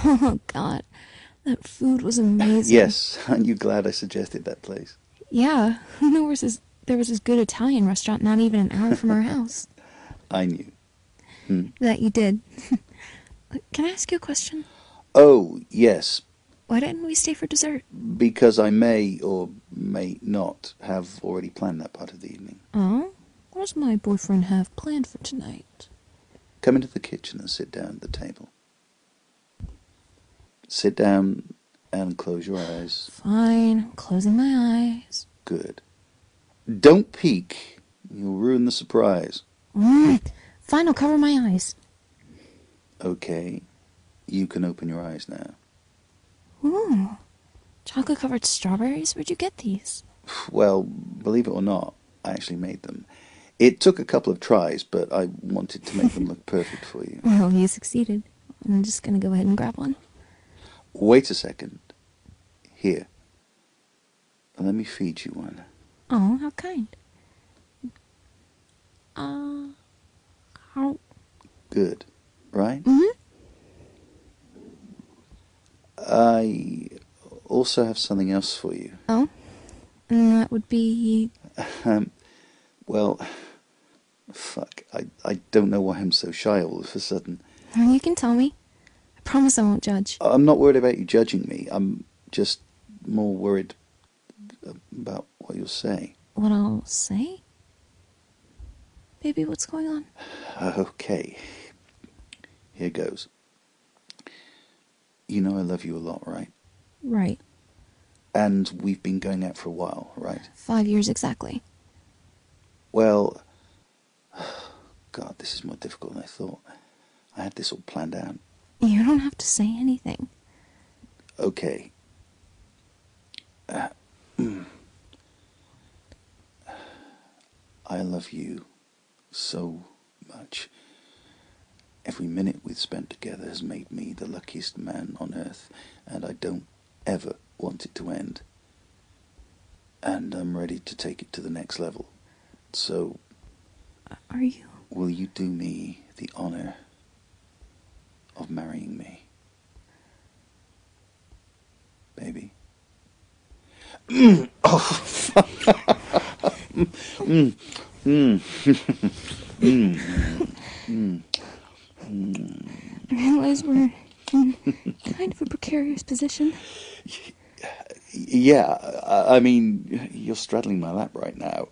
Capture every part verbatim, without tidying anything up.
Oh, God. That food was amazing. Yes, aren't you glad I suggested that place? Yeah, there was this, there was this good Italian restaurant not even an hour from our house. I knew. Hmm? That you did. Can I ask you a question? Oh, yes, Why didn't we stay for dessert? because I may or may not have already planned that part of the evening. Oh? What does my boyfriend have planned for tonight? Come into the kitchen and sit down at the table. Sit down and close your eyes. Fine, I'm closing my eyes. Good. Don't peek. You'll ruin the surprise. Mm, fine, I'll cover my eyes. Okay. You can open your eyes now. Ooh, chocolate-covered strawberries? Where'd you get these? Well, believe it or not, I actually made them. It took a couple of tries, but I wanted to make them look perfect for you. Well, you succeeded. I'm just gonna go ahead and grab one. Wait a second. Here. Let me feed you one. Oh, how kind. Uh, how... Good. Right? Mm-hmm. I also have something else for you. Oh? And that would be... Um, well, fuck. I, I don't know why I'm so shy all of a sudden. You can tell me. I promise I won't judge. I'm not worried about you judging me. I'm just more worried about what you'll say. What I'll say? Baby, what's going on? Okay. Here goes. You know I love you a lot, right? Right. And we've been going out for a while, right? Five years exactly. Well, God, this is more difficult than I thought. I had this all planned out. You don't have to say anything. Okay. Uh, I love you so much. Every minute we've spent together has made me the luckiest man on earth, and I don't ever want it to end. And I'm ready to take it to the next level. So, Are you? will you do me the honor of marrying me? Baby? Mm. Oh, mm. Mm. Mm. Mm. Mm. I realize we're in kind of a precarious position. Yeah, I I mean, you're straddling my lap right now.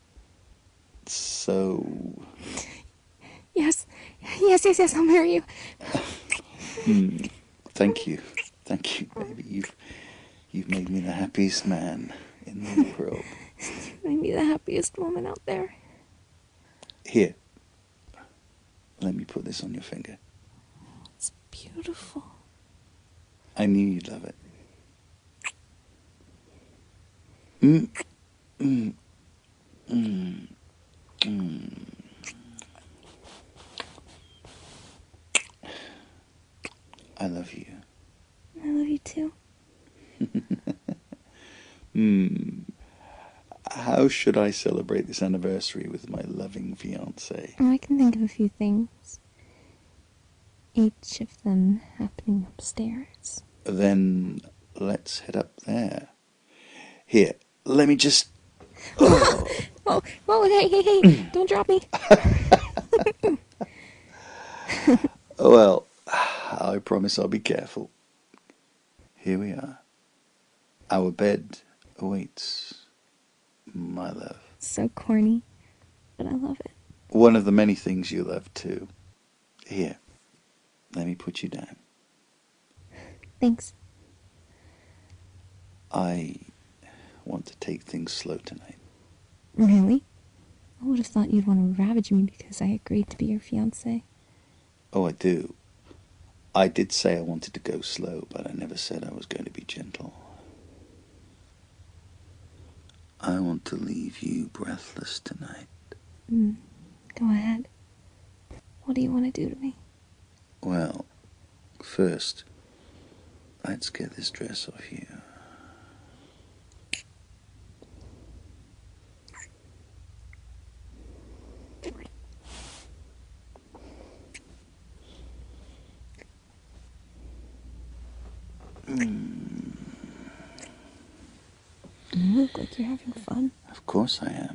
So... Yes, yes, yes, yes, I'll marry you. Mm, thank you. Thank you, baby. You've, you've made me the happiest man in the world. You made me the happiest woman out there. Here. Let me put this on your finger. It's beautiful. I knew you'd love it. Mm, mm, mm, mm. I love you. I love you too. Hmm. How should I celebrate this anniversary with my loving fiancé? Oh, I can think of a few things. Each of them happening upstairs. Then let's head up there. Here, let me just... Oh. Oh, whoa, hey, hey, hey, don't drop me. Well, I promise I'll be careful. Here we are. Our bed awaits, my love. So corny, but I love it. One of the many things you love too. Here, let me put you down. Thanks. I want to take things slow tonight. Really? I would have thought you'd want to ravage me because I agreed to be your fiancé. Oh, I do. I did say I wanted to go slow, but I never said I was going to be gentle. I want to leave you breathless tonight. Mm, go ahead. What do you want to do to me? Well, first, let's get this dress off you. Mm. You look like you're having fun. Of course I am.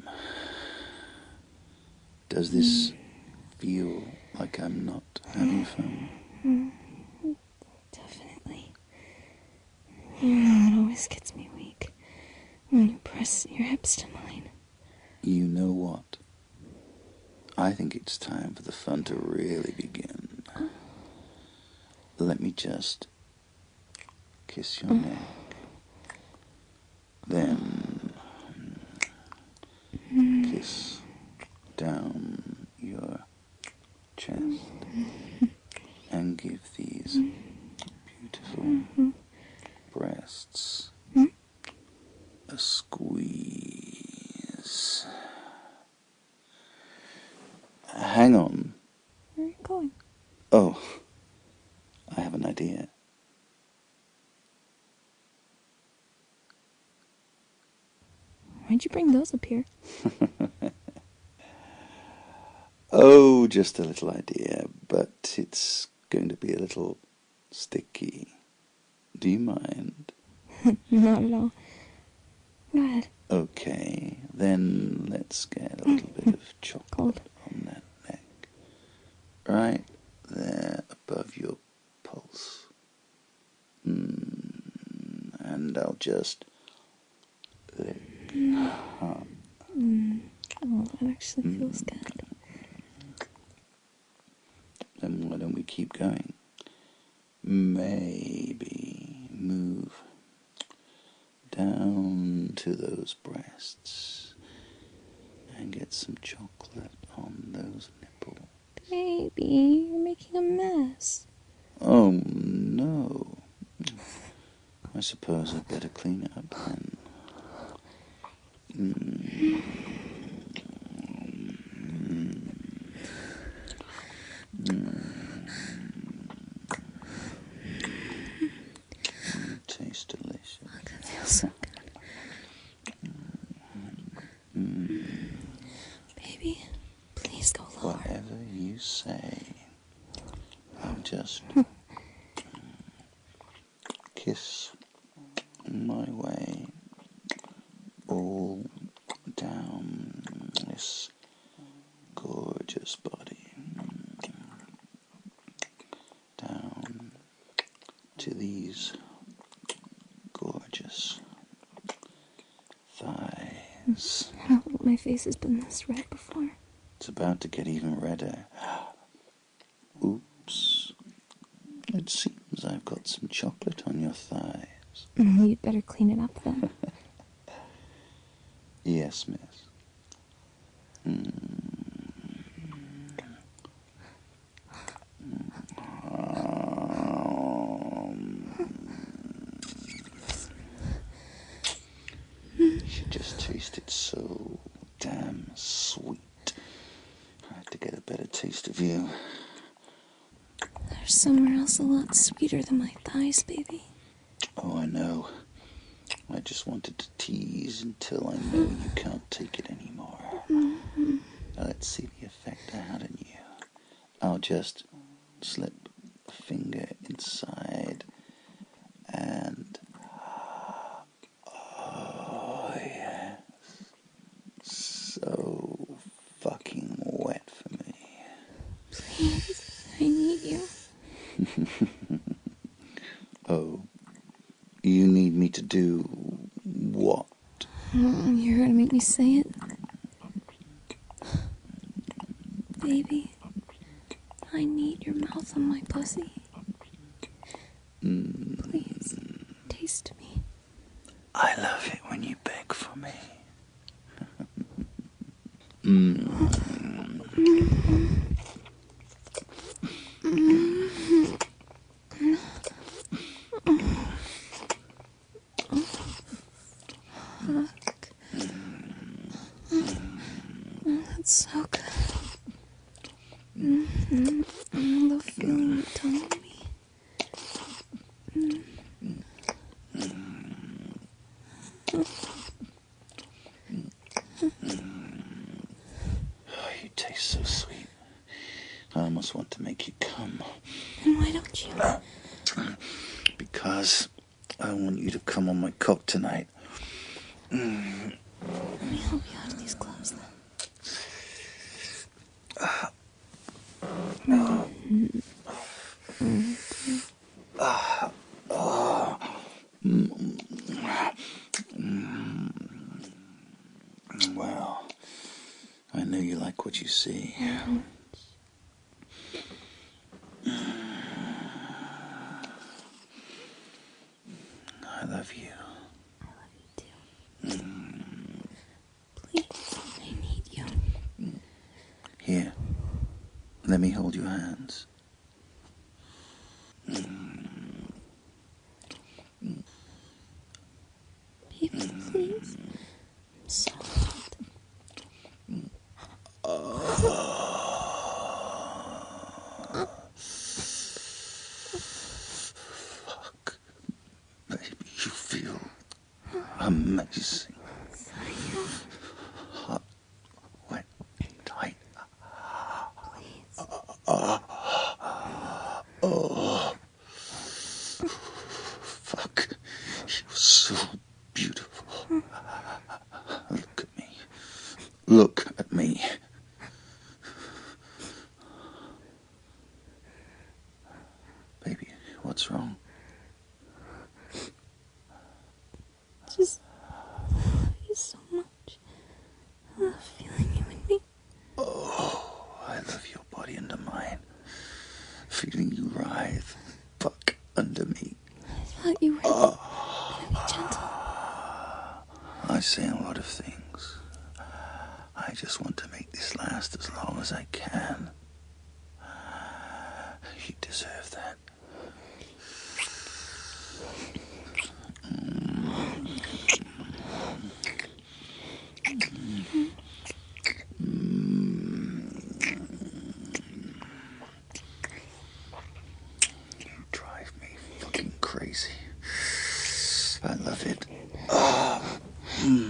Does this mm. feel like I'm not having fun? Mm. Definitely. You know, it always gets me weak when you press your hips to mine. You know what? I think it's time for the fun to really begin. Let me just kiss your neck. Then kiss down your chest and give these beautiful breasts a squeeze. Hang on. Where are you going? Oh, I have an idea. Why'd you bring those up here? Oh, just a little idea, but it's going to be a little sticky. Do you mind? Not at all. Go ahead. Okay, then let's get a little bit of chocolate Cold. on that neck. Right there above your pulse. Mm, and I'll just lick up. Mm. Oh, that actually feels Mm. good. Then why don't we keep going? Maybe move down to those breasts and get some chocolate on those nipples. Baby, you're making a mess. Oh no. I suppose I'd better clean it up then. Mm. Mm. Tastes delicious. Look, it feels so good. Mm. Baby, please go lower. Whatever you say. I'll just kiss my way all down this gorgeous body. Down to these gorgeous thighs. Oh, my face has been this red before. It's about to get even redder. Oops. It seems I've got some chocolate on your thighs. Mm, you'd better clean it up then. Yes, miss. Mm. She just tasted so damn sweet. I had to get a better taste of you. There's somewhere else a lot sweeter than my thighs, baby. Oh, I know. I just wanted to tease until I know you can't take it anymore. Mm-hmm. Now let's see the effect I had on you. I'll just slip a finger inside and... Oh, yes. So fucking wet for me. Please, I need you. Oh, you need me to do what? Oh, you're gonna make me say it? Baby, I need your mouth on my pussy. Mm. Please, taste me. I love it when you beg for me. mm. Fuck. Oh, that's so good. Mm-hmm. I love feeling your tongue on me. Mm. Oh, you taste so sweet. I almost want to make you come. Then why don't you? Because I want you to come on my cock tonight. Let me help you out of these clothes then. Well, I know you like what you see. I love you. I love you too. Please, I need you. Here, let me hold your hands. Baby, please. I'm so hot. Fuck. Baby, you feel amazing. Hot, wet, tight. Please. Oh. Fuck. You're so beautiful. Look at me. Look at me. Baby, what's wrong? Just love you so much. I love feeling you in me. Oh, I love your body under mine. Feeling you writhe, fuck under me. I thought you were Oh. gonna be gentle. I say a lot of things. I just want to make this last as long as I can. You deserve that. You drive me fucking crazy. I love it. Oh. Mm.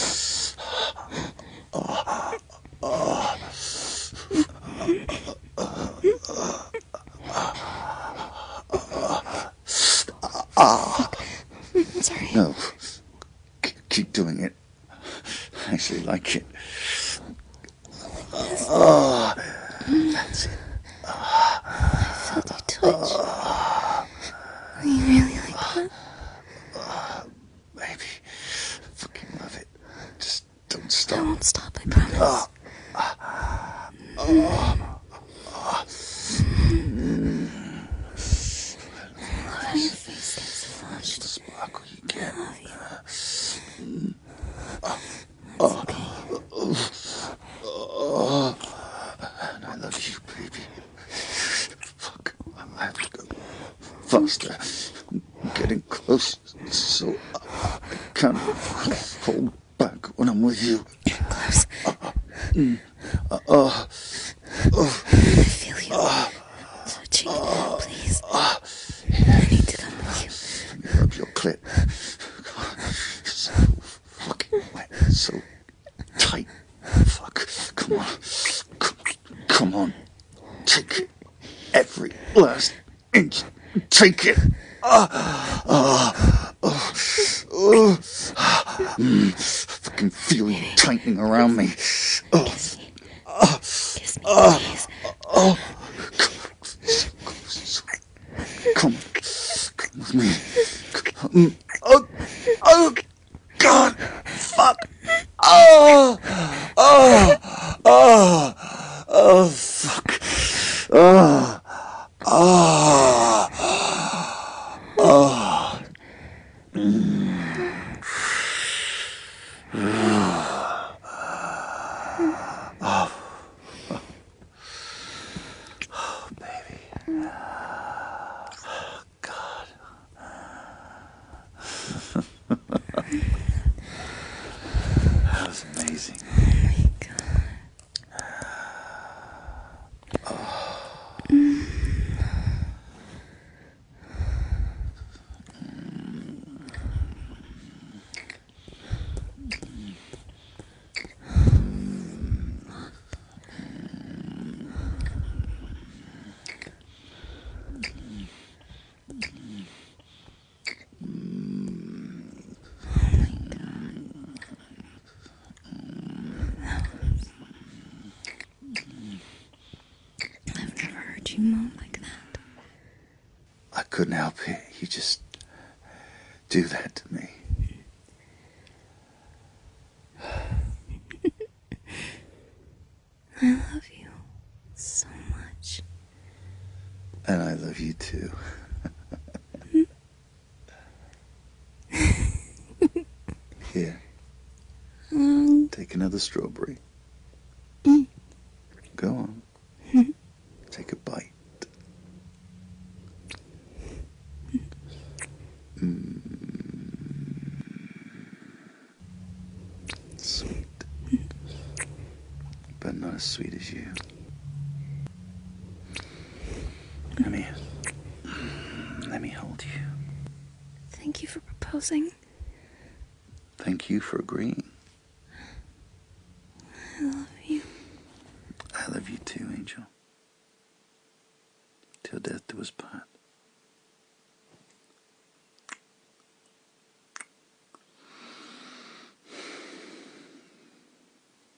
I'm sorry. No. C- keep doing it. I actually like it. Oh, that's it. I felt you twitch. You really like that? Baby, fucking love it. Just don't I stop. won't stop, I promise. Oh. I love how your face gets The flushed. sparkle you get. I love you. Oh. It's okay. Oh. And I love you, baby. Fuck. I have to go faster. I'm getting close, so I can't hold back when I'm with you. Close. Uh, oh. Oh. I feel you. Touching. Please. I need to come with you. Let me rub your clit. God, you're so fucking wet. So tight. Fuck. Come on. Come, come on. Take it. Every last inch. Take it. Ah. Ah. Oh. Oh. Mm. I can feel you tightening around me. Oh. Kiss me. Ah. Kiss me, Ah. please. Oh. Come, so, come, come with me. Come. Oh. Oh. God. Fuck. Oh. Oh. Oh. Oh. Fuck. Oh. Oh. Oh. Mm. Oh. Oh, baby. God. That was amazing. Oh my God. couldn't help it. You just do that to me. I love you so much. And I love you too. Here. Um, Take another strawberry. mm. Go on. Take a bite. Mm. Sweet. But not as sweet as you. Let me, let me hold you. Thank you for proposing. Thank you for agreeing. I love you. I love you too, Angel. Till death do us part.